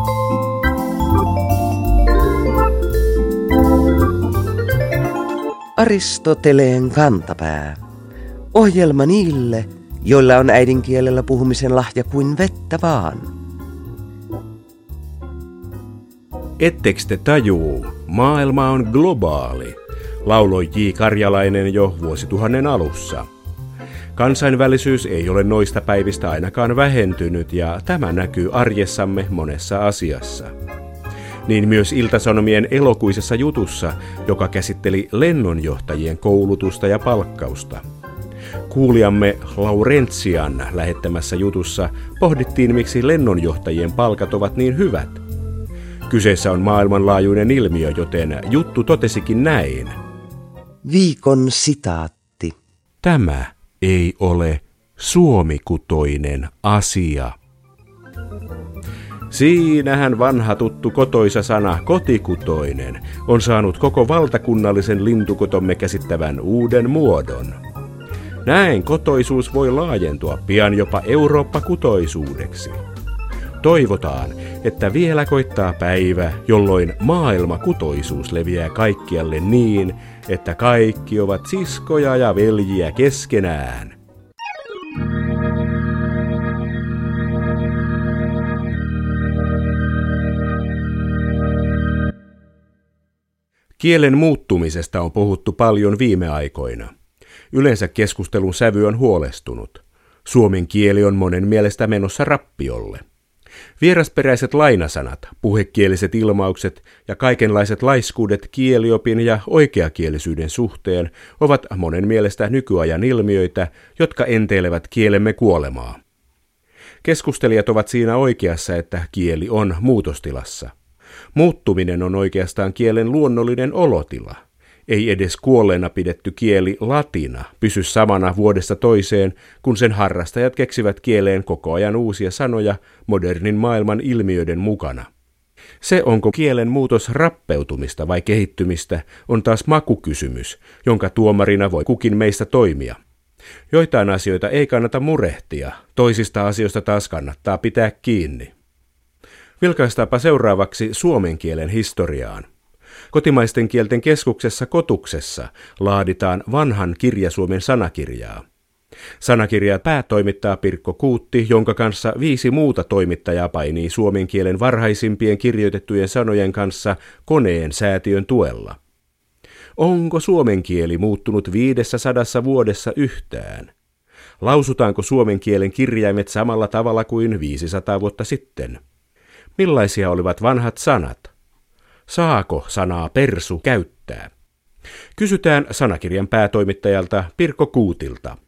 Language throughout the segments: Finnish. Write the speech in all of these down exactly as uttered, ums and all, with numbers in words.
Aristoteleen kantapää. Ohjelma niille, joilla on äidinkielellä puhumisen lahja kuin vettä vaan. Ettekö te tajuu, maailma on globaali, lauloi J. Karjalainen jo vuosituhannen alussa. Kansainvälisyys ei ole noista päivistä ainakaan vähentynyt ja tämä näkyy arjessamme monessa asiassa. Niin myös Ilta-Sanomien elokuisessa jutussa, joka käsitteli lennonjohtajien koulutusta ja palkkausta. Kuulijamme Laurentsian lähettämässä jutussa pohdittiin, miksi lennonjohtajien palkat ovat niin hyvät. Kyseessä on maailmanlaajuinen ilmiö, joten juttu totesikin näin. Viikon sitaatti. Tämä ei ole suomikutoinen asia. Siinähän vanha tuttu kotoisa sana kotikutoinen on saanut koko valtakunnallisen lintukotomme käsittävän uuden muodon. Näin kotoisuus voi laajentua pian jopa Eurooppa-kutoisuudeksi. Toivotaan, että vielä koittaa päivä, jolloin maailmakutoisuus leviää kaikkialle niin, että kaikki ovat siskoja ja veljiä keskenään. Kielen muuttumisesta on puhuttu paljon viime aikoina. Yleensä keskustelun sävy on huolestunut. Suomen kieli on monen mielestä menossa rappiolle. Vierasperäiset lainasanat, puhekieliset ilmaukset ja kaikenlaiset laiskuudet kieliopin ja oikeakielisyyden suhteen ovat monen mielestä nykyajan ilmiöitä, jotka enteilevät kielemme kuolemaa. Keskustelijat ovat siinä oikeassa, että kieli on muutostilassa. Muuttuminen on oikeastaan kielen luonnollinen olotila. Ei edes kuolleena pidetty kieli latina pysy samana vuodesta toiseen, kun sen harrastajat keksivät kieleen koko ajan uusia sanoja modernin maailman ilmiöiden mukana. Se, onko kielen muutos rappeutumista vai kehittymistä, on taas makukysymys, jonka tuomarina voi kukin meistä toimia. Joitain asioita ei kannata murehtia, toisista asioista taas kannattaa pitää kiinni. Vilkaistaanpa seuraavaksi suomen kielen historiaan. Kotimaisten kielten keskuksessa Kotuksessa laaditaan vanhan Kirjasuomen sanakirjaa. Sanakirjaa päätoimittaa Pirkko Kuutti, jonka kanssa viisi muuta toimittajaa painii suomen kielen varhaisimpien kirjoitettujen sanojen kanssa Koneen säätiön tuella. Onko suomen kieli muuttunut viidessä sadassa vuodessa yhtään? Lausutaanko suomen kielen kirjaimet samalla tavalla kuin viisisataa vuotta sitten? Millaisia olivat vanhat sanat? Saako sanaa persu käyttää? Kysytään sanakirjan päätoimittajalta Pirkko Kuutilta.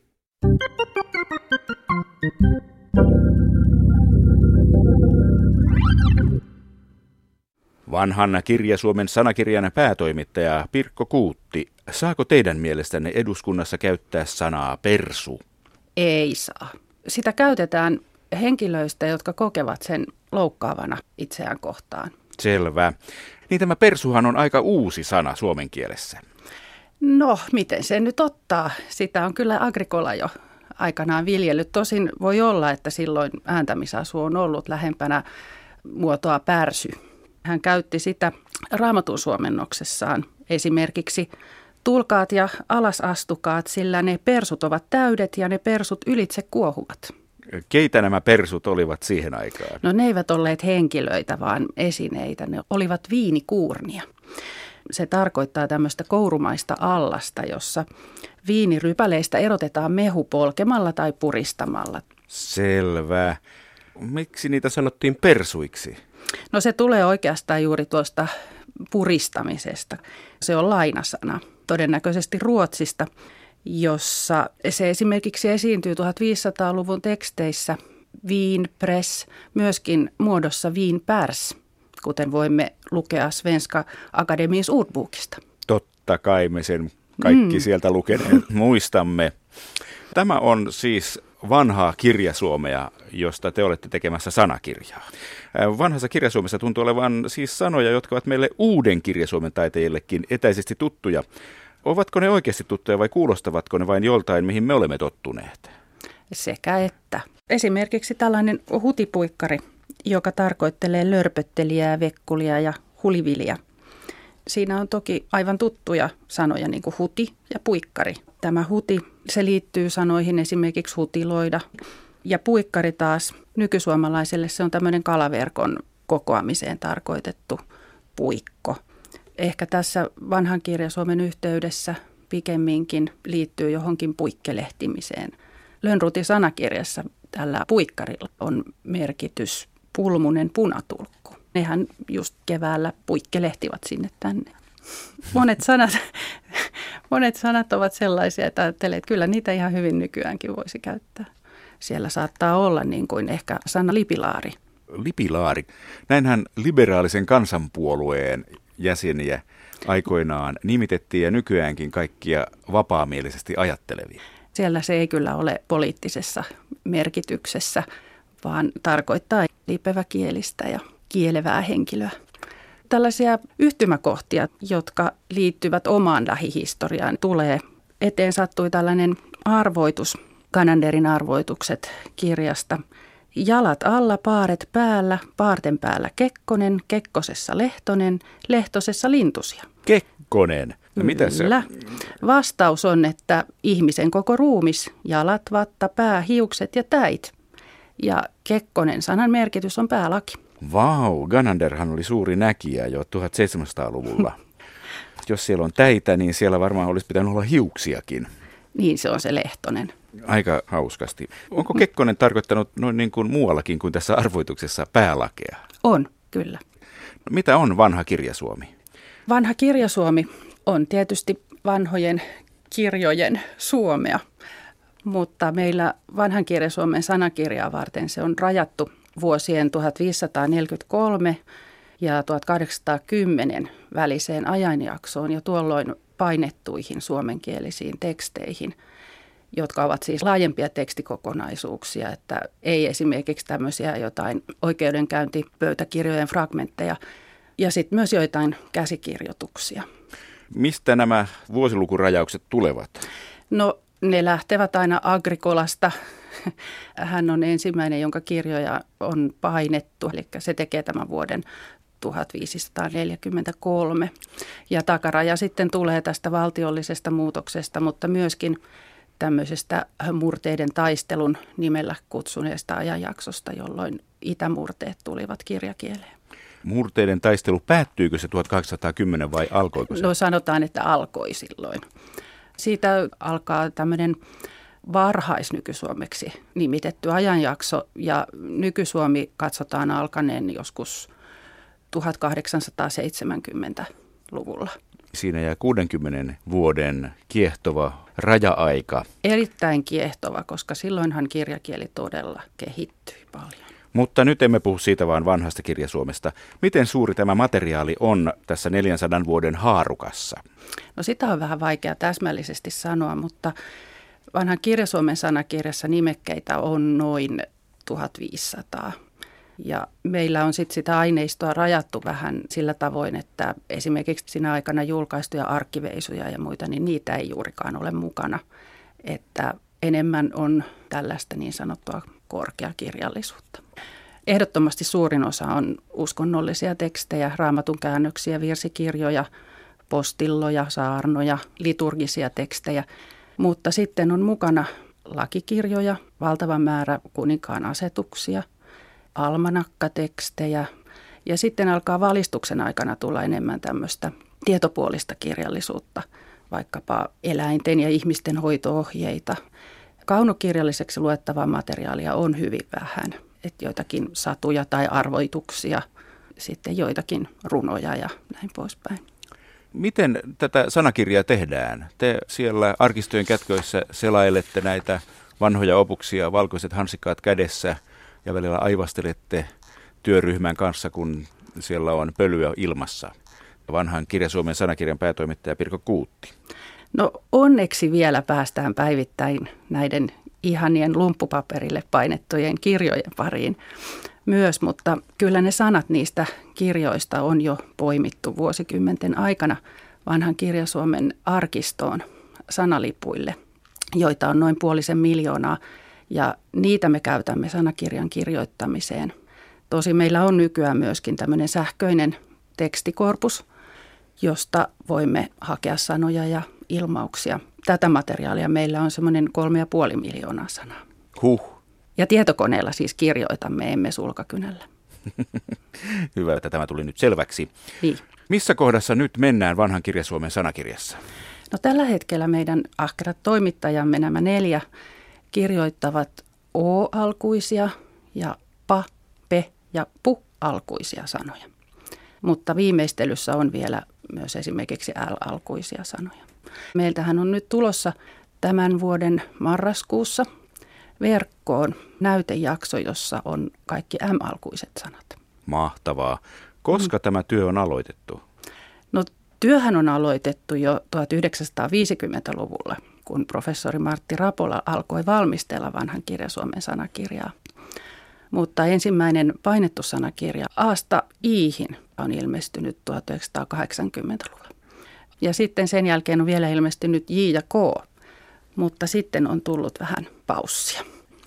Vanhan Kirjasuomen sanakirjan päätoimittaja Pirkko Kuutti, saako teidän mielestänne eduskunnassa käyttää sanaa persu? Ei saa. Sitä käytetään henkilöistä, jotka kokevat sen loukkaavana itseään kohtaan. Selvä. Niin tämä persuhan on aika uusi sana suomen kielessä. No, miten se nyt ottaa? Sitä on kyllä Agrikola jo aikanaan viljellyt. Tosin voi olla, että silloin ääntämisasu on ollut lähempänä muotoa pärsy. Hän käytti sitä Raamatun suomennoksessaan esimerkiksi tulkaat ja alasastukaat, sillä ne persut ovat täydet ja ne persut ylitse kuohuvat. Keitä nämä persut olivat siihen aikaan? No ne eivät olleet henkilöitä, vaan esineitä. Ne olivat viinikuurnia. Se tarkoittaa tämmöistä kourumaista allasta, jossa viinirypäleistä erotetaan mehu polkemalla tai puristamalla. Selvä. Miksi niitä sanottiin persuiksi? No se tulee oikeastaan juuri tuosta puristamisesta. Se on lainasana, todennäköisesti Ruotsista, jossa se esimerkiksi esiintyy viisitoistasadan teksteissä vinpress, myöskin muodossa vinpärs, kuten voimme lukea Svenska Akademiens ordbokista. Totta kai me sen kaikki mm. sieltä lukeneet muistamme. Tämä on siis vanhaa Kirjasuomea, josta te olette tekemässä sanakirjaa. Vanhassa Kirjasuomessa tuntuu olevan siis sanoja, jotka ovat meille uuden Kirjasuomen taiteillekin etäisesti tuttuja. Ovatko ne oikeasti tuttuja vai kuulostavatko ne vain joltain, mihin me olemme tottuneet? Sekä että. Esimerkiksi tällainen hutipuikkari joka tarkoittelee lörpöttelijää, vekkulia ja huliviliä. Siinä on toki aivan tuttuja sanoja, niin kuin huti ja puikkari. Tämä huti, se liittyy sanoihin esimerkiksi hutiloida. Ja puikkari taas nykysuomalaiselle se on tämmöinen kalaverkon kokoamiseen tarkoitettu puikko. Ehkä tässä vanhan kirjasuomen yhteydessä pikemminkin liittyy johonkin puikkelehtimiseen. Lönnrotin sanakirjassa tällä puikkarilla on merkitys pulmunen punatulkku. Nehän just keväällä puikkelehtivat sinne tänne. Monet sanat, monet sanat ovat sellaisia, että ajattelee, että kyllä niitä ihan hyvin nykyäänkin voisi käyttää. Siellä saattaa olla niin kuin ehkä sana lipilaari. Lipilaari. Näinhän liberaalisen kansanpuolueen jäseniä aikoinaan nimitettiin ja nykyäänkin kaikkia vapaamielisesti ajattelevia. Siellä se ei kyllä ole poliittisessa merkityksessä, vaan tarkoittaa lipeväkielistä ja kielevää henkilöä. Tällaisia yhtymäkohtia, jotka liittyvät omaan lähihistoriaan, tulee eteen. Sattui tällainen arvoitus, Gananderin arvoitukset kirjasta. Jalat alla, paaret päällä, paarten päällä Kekkonen, Kekkosessa Lehtonen, Lehtosessa Lintusia. Kekkonen? No mitä se on? Vastaus on, että ihmisen koko ruumis, jalat, vatta, pää, hiukset ja täit. Ja Kekkonen sanan merkitys on päälaki. Vau, Gananderhan oli suuri näkijä jo tuhatseitsemänsataaluvulla. Jos siellä on täitä, niin siellä varmaan olisi pitänyt olla hiuksiakin. Niin se on se Lehtonen. Aika hauskasti. Onko Kekkonen tarkoittanut noin niin kuin muuallakin kuin tässä arvoituksessa päälakea? On, kyllä. No, mitä on vanha kirjasuomi? Vanha kirjasuomi on tietysti vanhojen kirjojen suomea, mutta meillä vanhan kirjasuomen sanakirjaa varten se on rajattu vuosien tuhatviisisataaneljäkymmentäkolme ja tuhatkahdeksansataakymmenen väliseen ajanjaksoon ja tuolloin painettuihin suomenkielisiin teksteihin, jotka ovat siis laajempia tekstikokonaisuuksia, että ei esimerkiksi tämmöisiä jotain oikeudenkäyntipöytäkirjojen fragmentteja ja sitten myös joitain käsikirjoituksia. Mistä nämä vuosilukurajaukset tulevat? No ne lähtevät aina Agricolasta. Hän on ensimmäinen, jonka kirjoja on painettu, eli se tekee tämän vuoden tuhatviisisataaneljäkymmentäkolme. Ja takaraja sitten tulee tästä valtiollisesta muutoksesta, mutta myöskin tämmöisestä murteiden taistelun nimellä kutsuneesta ajanjaksosta, jolloin itämurteet tulivat kirjakieleen. Murteiden taistelu, päättyykö se tuhatkahdeksansataakymmenen vai alkoiko se? No sanotaan, että alkoi silloin. Siitä alkaa tämmöinen varhaisnykysuomeksi nimitetty ajanjakso ja nykysuomi katsotaan alkaneen joskus tuhatkahdeksansataaseitsemänkymmentäluvulla. Siinä jää kuudenkymmenen vuoden kiehtova raja-aika. Erittäin kiehtova, koska silloinhan kirjakieli todella kehittyi paljon. Mutta nyt emme puhu siitä vaan vanhasta kirjasuomesta. Miten suuri tämä materiaali on tässä neljänsadan vuoden haarukassa? No sitä on vähän vaikea täsmällisesti sanoa, mutta vanhan kirjasuomen sanakirjassa nimekkeitä on noin tuhatviisisataa. Ja meillä on sitten sitä aineistoa rajattu vähän sillä tavoin, että esimerkiksi siinä aikana julkaistuja arkkiveisuja ja muita, niin niitä ei juurikaan ole mukana. Että enemmän on tällaista niin sanottua korkeakirjallisuutta. Ehdottomasti suurin osa on uskonnollisia tekstejä, raamatun käännöksiä, virsikirjoja, postilloja, saarnoja, liturgisia tekstejä. Mutta sitten on mukana lakikirjoja, valtava määrä kuninkaan asetuksia, almanakkatekstejä ja sitten alkaa valistuksen aikana tulla enemmän tämmöistä tietopuolista kirjallisuutta, vaikkapa eläinten ja ihmisten hoito-ohjeita. Kaunokirjalliseksi luettavaa materiaalia on hyvin vähän, että joitakin satuja tai arvoituksia, sitten joitakin runoja ja näin poispäin. Miten tätä sanakirjaa tehdään? Te siellä arkistojen kätköissä selailette näitä vanhoja opuksia, valkoiset hansikkaat kädessä ja välillä aivastelette työryhmän kanssa, kun siellä on pölyä ilmassa. Vanhan Kirjasuomen sanakirjan päätoimittaja Pirkko Kuutti. No onneksi vielä päästään päivittäin näiden ihanien lumppupaperille painettujen kirjojen pariin myös, mutta kyllä ne sanat niistä kirjoista on jo poimittu vuosikymmenten aikana vanhan Kirjasuomen arkistoon sanalipuille, joita on noin puolisen miljoonaa ja niitä me käytämme sanakirjan kirjoittamiseen. Tosi meillä on nykyään myöskin tämmöinen sähköinen tekstikorpus, josta voimme hakea sanoja ja ilmauksia. Tätä materiaalia meillä on semmoinen kolme ja puoli miljoonaa sanaa. Huh. Ja tietokoneella siis kirjoitamme, emme sulkakynällä. Hyvä, että tämä tuli nyt selväksi. Niin. Missä kohdassa nyt mennään Vanhan Kirjasuomen sanakirjassa? No tällä hetkellä meidän ahkerat toimittajamme, nämä neljä, kirjoittavat O-alkuisia ja pa, pe ja pu-alkuisia sanoja. Mutta viimeistelyssä on vielä myös esimerkiksi L-alkuisia sanoja. Meiltähän on nyt tulossa tämän vuoden marraskuussa verkkoon näytejakso, jossa on kaikki M-alkuiset sanat. Mahtavaa. Koska mm. tämä työ on aloitettu? No työhän on aloitettu jo tuhatyhdeksänsataaviisikymmentäluvulla, kun professori Martti Rapola alkoi valmistella Vanhan Kirjasuomen sanakirjaa. Mutta ensimmäinen painettu sanakirja Aasta Iihin on ilmestynyt tuhatyhdeksänsataakahdeksankymmentäluvulla. Ja sitten sen jälkeen on vielä ilmestynyt J ja K, mutta sitten on tullut vähän paussia.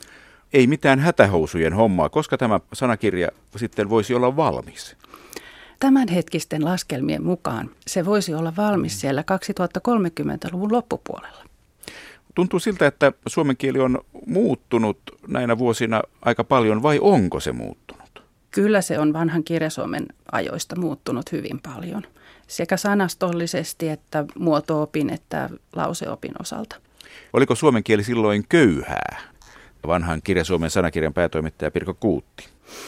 Ei mitään hätähousujen hommaa. Koska tämä sanakirja sitten voisi olla valmis? Tämänhetkisten laskelmien mukaan se voisi olla valmis siellä kaksituhattakolmekymmentäluvun loppupuolella. Tuntuu siltä, että suomen kieli on muuttunut näinä vuosina aika paljon, vai onko se muuttunut? Kyllä se on Vanhan Kirjasuomen ajoista muuttunut hyvin paljon. Sekä sanastollisesti että muoto-opin että lauseopin osalta. Oliko suomen kieli silloin köyhää? Vanhan Kirjasuomen sanakirjan päätoimittaja Pirkko Kuutti.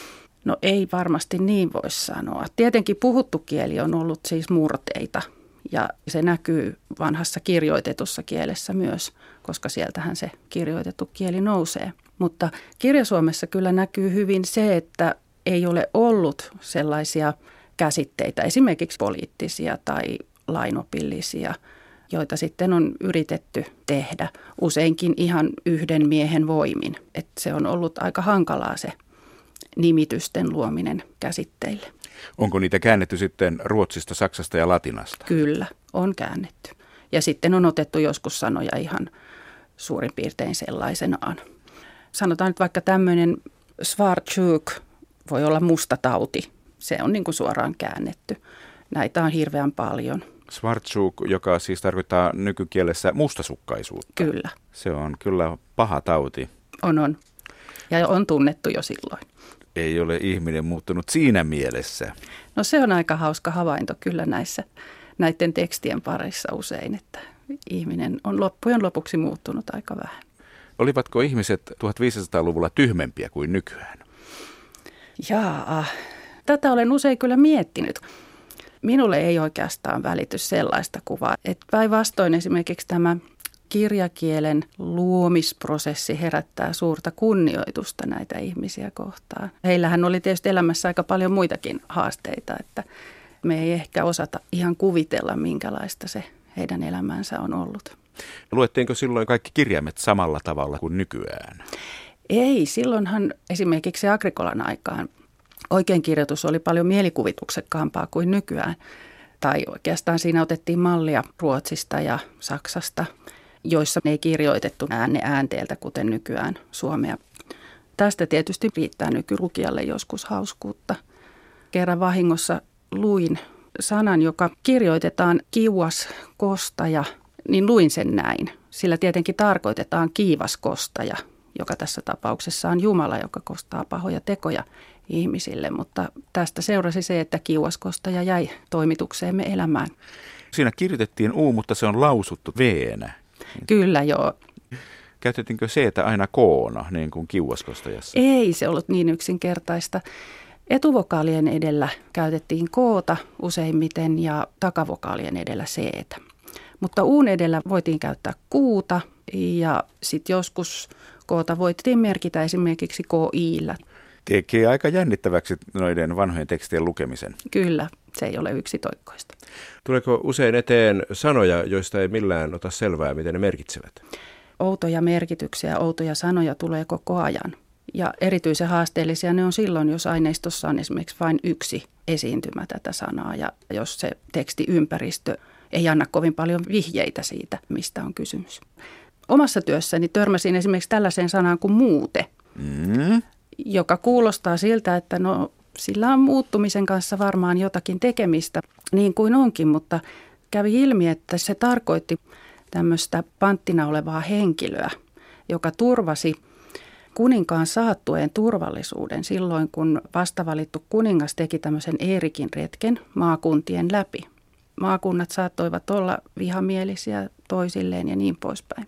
No ei varmasti niin voi sanoa. Tietenkin puhuttu kieli on ollut siis murteita ja se näkyy vanhassa kirjoitetussa kielessä myös, koska sieltähän se kirjoitettu kieli nousee. Mutta Kirjasuomessa kyllä näkyy hyvin se, että ei ole ollut sellaisia käsitteitä, esimerkiksi poliittisia tai lainopillisia, joita sitten on yritetty tehdä useinkin ihan yhden miehen voimin. Että se on ollut aika hankalaa se nimitysten luominen käsitteille. Onko niitä käännetty sitten Ruotsista, Saksasta ja Latinasta? Kyllä, on käännetty. Ja sitten on otettu joskus sanoja ihan suurin piirtein sellaisenaan. Sanotaan nyt vaikka tämmöinen svartsjuk voi olla musta tauti. Se on niin kuin suoraan käännetty. Näitä on hirveän paljon. Svartsjuk, joka siis tarkoittaa nykykielessä mustasukkaisuutta. Kyllä. Se on kyllä paha tauti. On, on. Ja on tunnettu jo silloin. Ei ole ihminen muuttunut siinä mielessä. No se on aika hauska havainto kyllä näissä, näiden tekstien parissa usein, että ihminen on loppujen lopuksi muuttunut aika vähän. Olivatko ihmiset tuhatviisisataaluvulla tyhmempiä kuin nykyään? Jaa, tätä olen usein kyllä miettinyt. Minulle ei oikeastaan välity sellaista kuvaa, että päinvastoin esimerkiksi tämä kirjakielen luomisprosessi herättää suurta kunnioitusta näitä ihmisiä kohtaan. Heillähän oli tietysti elämässä aika paljon muitakin haasteita, että me ei ehkä osata ihan kuvitella, minkälaista se heidän elämänsä on ollut. Luettiinko silloin kaikki kirjaimet samalla tavalla kuin nykyään? Ei, silloinhan esimerkiksi Agrikolan aikaan oikeinkirjoitus oli paljon mielikuvituksekkaampaa kuin nykyään. Tai oikeastaan siinä otettiin mallia Ruotsista ja Saksasta, joissa ei kirjoitettu äänne äänteeltä, kuten nykyään suomea. Tästä tietysti riittää nykylukijalle joskus hauskuutta. Kerran vahingossa luin sanan, joka kirjoitetaan kiuas kostaja, niin luin sen näin. Sillä tietenkin tarkoitetaan kiivas kostaja, joka tässä tapauksessa on Jumala, joka kostaa pahoja tekoja ihmisille. Mutta tästä seurasi se, että kiuas kostaja jäi toimitukseemme elämään. Siinä kirjoitettiin U, mutta se on lausuttu V-nä. Kyllä, joo. Käytettiinkö C-tä aina K-na, niin kuin kiuaskostajassa? Ei se ollut niin yksinkertaista. Etuvokaalien edellä käytettiin K:ta useimmiten ja takavokaalien edellä C-tä. Mutta U:n edellä voitiin käyttää Kuuta ja sitten joskus K:ta voitiin merkitä esimerkiksi K I-llä. Tekee aika jännittäväksi noiden vanhojen tekstien lukemisen. Kyllä, se ei ole yksitoikkoista. Tuleeko usein eteen sanoja, joista ei millään ota selvää, miten ne merkitsevät? Outoja merkityksiä, outoja sanoja tulee koko ajan. Ja erityisen haasteellisia ne on silloin, jos aineistossa on esimerkiksi vain yksi esiintymä tätä sanaa. Ja jos se tekstiympäristö ei anna kovin paljon vihjeitä siitä, mistä on kysymys. Omassa työssäni törmäsin esimerkiksi tällaiseen sanaan kuin muute. Mm. joka kuulostaa siltä, että no sillä on muuttumisen kanssa varmaan jotakin tekemistä, niin kuin onkin, mutta kävi ilmi, että se tarkoitti tämmöistä panttina olevaa henkilöä, joka turvasi kuninkaan saattueen turvallisuuden silloin, kun vastavalittu kuningas teki tämmöisen Eerikin retken maakuntien läpi. Maakunnat saattoivat olla vihamielisiä toisilleen ja niin poispäin.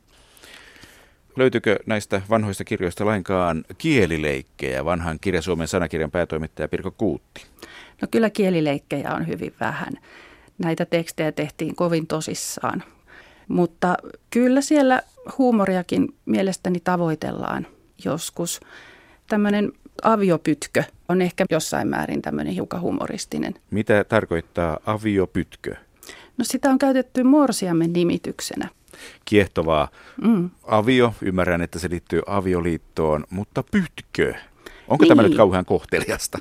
Löytyykö näistä vanhoista kirjoista lainkaan kielileikkejä, vanhan Kirja Suomen sanakirjan päätoimittaja Pirkko Kuutti? No kyllä kielileikkejä on hyvin vähän. Näitä tekstejä tehtiin kovin tosissaan. Mutta kyllä siellä huumoriakin mielestäni tavoitellaan joskus. Tämmöinen aviopytkö on ehkä jossain määrin tämmöinen hiukan humoristinen. Mitä tarkoittaa aviopytkö? No sitä on käytetty morsiamen nimityksenä. Kiehtovaa. Mm. Avio, ymmärrän, että se liittyy avioliittoon, mutta pytkö? Onko niin. Tämä nyt kauhean kohteliasta?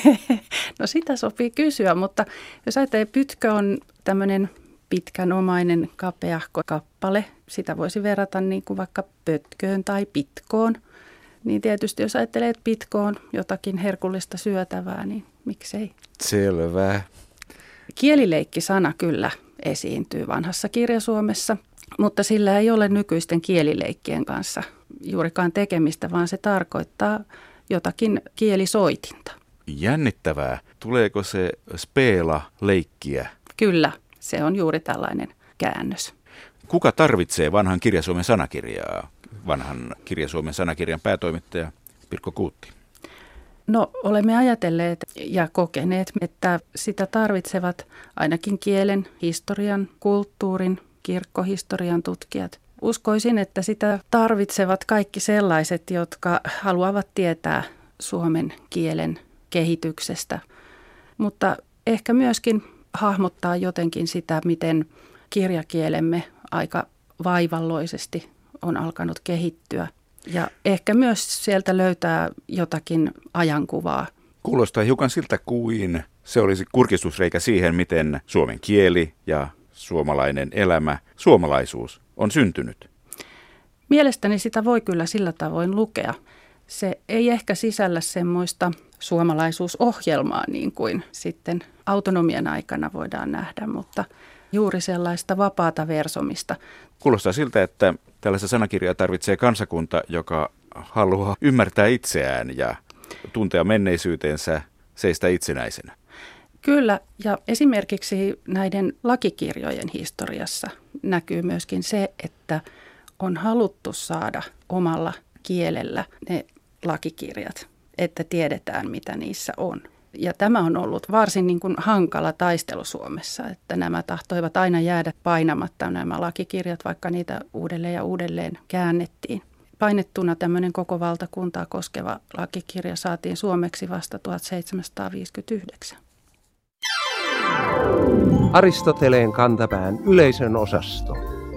No sitä sopii kysyä, mutta jos ajattelee, pytkö on tämmöinen pitkänomainen kapeahko kappale. Sitä voisi verrata niin kuin vaikka pötköön tai pitkoon. Niin tietysti jos ajattelee, että pitko on jotakin herkullista syötävää, niin miksei? Selvä. Kielileikki-sana kyllä esiintyy vanhassa kirjasuomessa, mutta sillä ei ole nykyisten kielileikkien kanssa juurikaan tekemistä, vaan se tarkoittaa jotakin kielisoitinta. Jännittävää. Tuleeko se speela-leikkiä? Kyllä, se on juuri tällainen käännös. Kuka tarvitsee vanhan Kirja Suomen sanakirjaa? Vanhan Kirja Suomen sanakirjan päätoimittaja Pirkko Kuutti. No olemme ajatelleet ja kokeneet, että sitä tarvitsevat ainakin kielen, historian, kulttuurin, kirkkohistorian tutkijat. Uskoisin, että sitä tarvitsevat kaikki sellaiset, jotka haluavat tietää suomen kielen kehityksestä, mutta ehkä myöskin hahmottaa jotenkin sitä, miten kirjakielemme aika vaivalloisesti on alkanut kehittyä. Ja ehkä myös sieltä löytää jotakin ajankuvaa. Kuulostaa hiukan siltä kuin se olisi kurkistusreikä siihen, miten suomen kieli ja suomalainen elämä, suomalaisuus on syntynyt. Mielestäni sitä voi kyllä sillä tavoin lukea. Se ei ehkä sisällä semmoista suomalaisuusohjelmaa niin kuin sitten autonomian aikana voidaan nähdä, mutta juuri sellaista vapaata versomista. Kuulostaa siltä, että tällaista sanakirjaa tarvitsee kansakunta, joka haluaa ymmärtää itseään ja tuntea menneisyytensä, seistä itsenäisenä. Kyllä, ja esimerkiksi näiden lakikirjojen historiassa näkyy myöskin se, että on haluttu saada omalla kielellä ne lakikirjat, että tiedetään mitä niissä on. Ja tämä on ollut varsin niin kuin hankala taistelu Suomessa, että nämä tahtoivat aina jäädä painamatta nämä lakikirjat, vaikka niitä uudelleen ja uudelleen käännettiin. Painettuna tämmöinen koko valtakuntaa koskeva lakikirja saatiin suomeksi vasta tuhatseitsemänsataaviisikymmentäyhdeksän. Aristoteleen kantapään yleisön osasto.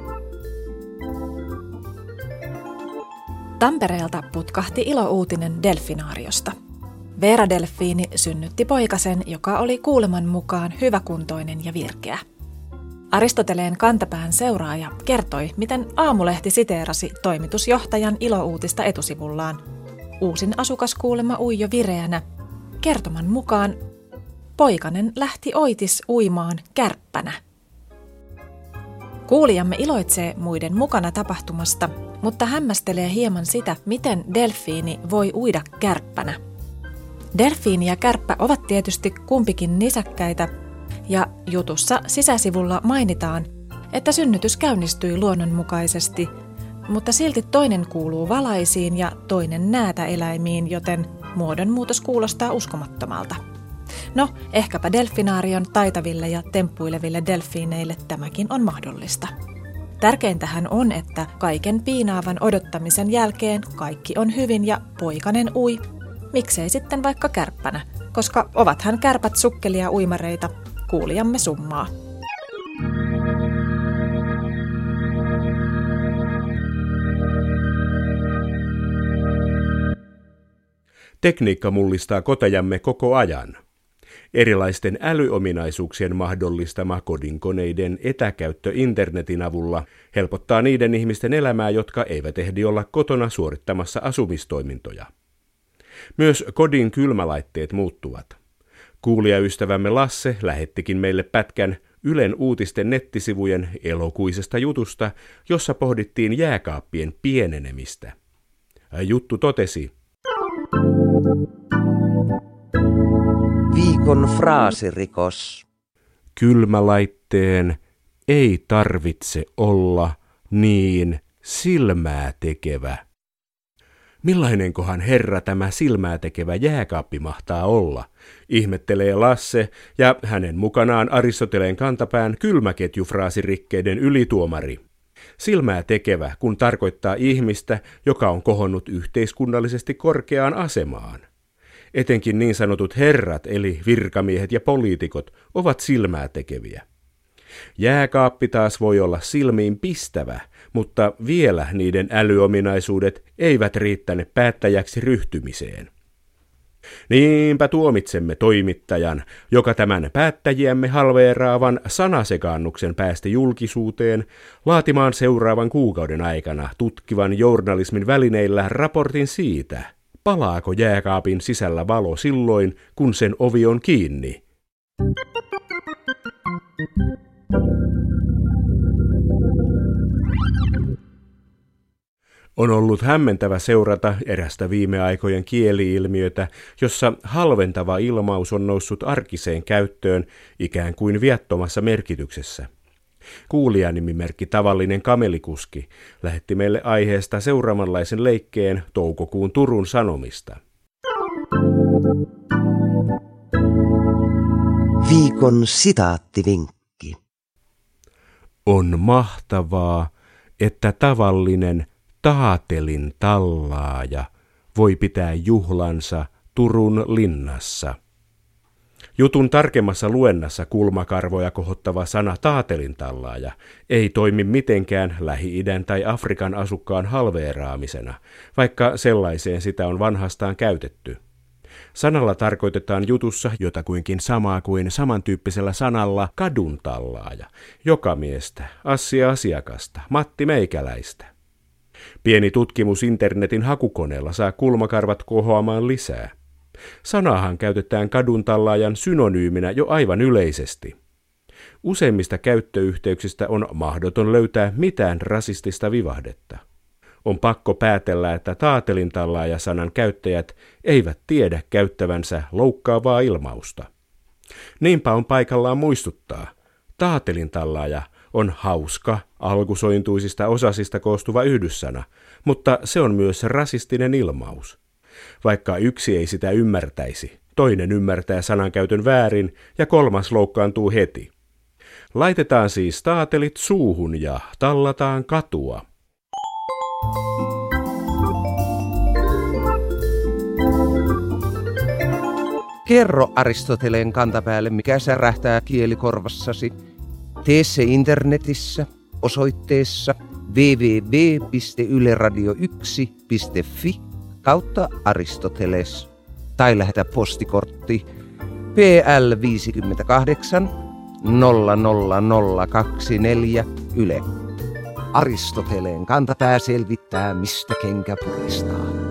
Tampereelta putkahti ilouutinen delfinaariosta. Veera Delfiini synnytti poikasen, joka oli kuuleman mukaan hyväkuntoinen ja virkeä. Aristoteleen kantapään seuraaja kertoi, miten Aamulehti siteerasi toimitusjohtajan ilouutista etusivullaan. Uusin asukas kuulema ui jo vireänä. Kertoman mukaan poikanen lähti oitis uimaan kärppänä. Kuulijamme iloitsee muiden mukana tapahtumasta, mutta hämmästelee hieman sitä, miten delfiini voi uida kärppänä. Delfiini ja kärppä ovat tietysti kumpikin nisäkkäitä, ja jutussa sisäsivulla mainitaan, että synnytys käynnistyi luonnonmukaisesti, mutta silti toinen kuuluu valaisiin ja toinen näätäeläimiin, joten muodonmuutos kuulostaa uskomattomalta. No, ehkäpä delfinaarion taitaville ja temppuileville delfiineille tämäkin on mahdollista. Tärkeintähän on, että kaiken piinaavan odottamisen jälkeen kaikki on hyvin ja poikanen ui. Miksei sitten vaikka kärppänä, koska ovathan kärpät sukkelia uimareita, kuulijamme summaa. Tekniikka mullistaa kotejamme koko ajan. Erilaisten älyominaisuuksien mahdollistama kodinkoneiden etäkäyttö internetin avulla helpottaa niiden ihmisten elämää, jotka eivät ehdi olla kotona suorittamassa asumistoimintoja. Myös kodin kylmälaitteet muuttuvat. Kuulijaystävämme Lasse lähettikin meille pätkän Ylen uutisten nettisivujen elokuisesta jutusta, jossa pohdittiin jääkaappien pienenemistä. Juttu totesi: Viikon fraasirikos. Kylmälaitteen ei tarvitse olla niin silmää tekevä. Millainenkohan herra tämä silmää tekevä jääkaappi mahtaa olla, ihmettelee Lasse ja hänen mukanaan Aristoteleen kantapään kylmäketjufraasirikkeiden ylituomari. Silmää tekevä, kun tarkoittaa ihmistä, joka on kohonnut yhteiskunnallisesti korkeaan asemaan. Etenkin niin sanotut herrat, eli virkamiehet ja poliitikot, ovat silmää tekeviä. Jääkaappi taas voi olla silmiin pistävä, mutta vielä niiden älyominaisuudet eivät riittäne päättäjäksi ryhtymiseen. Niinpä tuomitsemme toimittajan, joka tämän päättäjiämme halveeraavan sanasekaannuksen päästi julkisuuteen, laatimaan seuraavan kuukauden aikana tutkivan journalismin välineillä raportin siitä, palaako jääkaapin sisällä valo silloin, kun sen ovi on kiinni. On ollut hämmentävä seurata erästä viime aikojen kieli-ilmiötä, jossa halventava ilmaus on noussut arkiseen käyttöön ikään kuin viattomassa merkityksessä. Kuulijanimimerkki Tavallinen kamelikuski lähetti meille aiheesta seuraavanlaisen leikkeen toukokuun Turun Sanomista. Viikon sitaattivinkki. On mahtavaa, että tavallinen taatelin tallaaja voi pitää juhlansa Turun linnassa. Jutun tarkemmassa luennassa kulmakarvoja kohottava sana taatelin tallaaja ei toimi mitenkään Lähi-idän tai Afrikan asukkaan halveeraamisena, vaikka sellaiseen sitä on vanhastaan käytetty. Sanalla tarkoitetaan jutussa jotakuinkin samaa kuin samantyyppisellä sanalla kadun tallaaja, jokamiestä, assia-asiakasta, Matti Meikäläistä. Pieni tutkimus internetin hakukoneella saa kulmakarvat kohoamaan lisää. Sanahan käytetään kaduntallaajan synonyyminä jo aivan yleisesti. Useimmista käyttöyhteyksistä on mahdoton löytää mitään rasistista vivahdetta. On pakko päätellä, että taatelintallaaja-sanan käyttäjät eivät tiedä käyttävänsä loukkaavaa ilmausta. Niinpä on paikallaan muistuttaa, taatelintallaaja on hauska, alkusointuisista osasista koostuva yhdyssana, mutta se on myös rasistinen ilmaus. Vaikka yksi ei sitä ymmärtäisi, toinen ymmärtää sanankäytön väärin ja kolmas loukkaantuu heti. Laitetaan siis taatelit suuhun ja tallataan katua. Kerro Aristoteleen kantapäälle, mikä särähtää kielikorvassasi. Tee se internetissä osoitteessa double-u double-u double-u piste yle radio yksi piste fi kautta Aristoteles tai lähetä postikortti P L viisikymmentäkahdeksan nolla nolla nolla kaksikymmentäneljä Yle. Aristoteleen kantapää selvittää, mistä kenkä puristaa.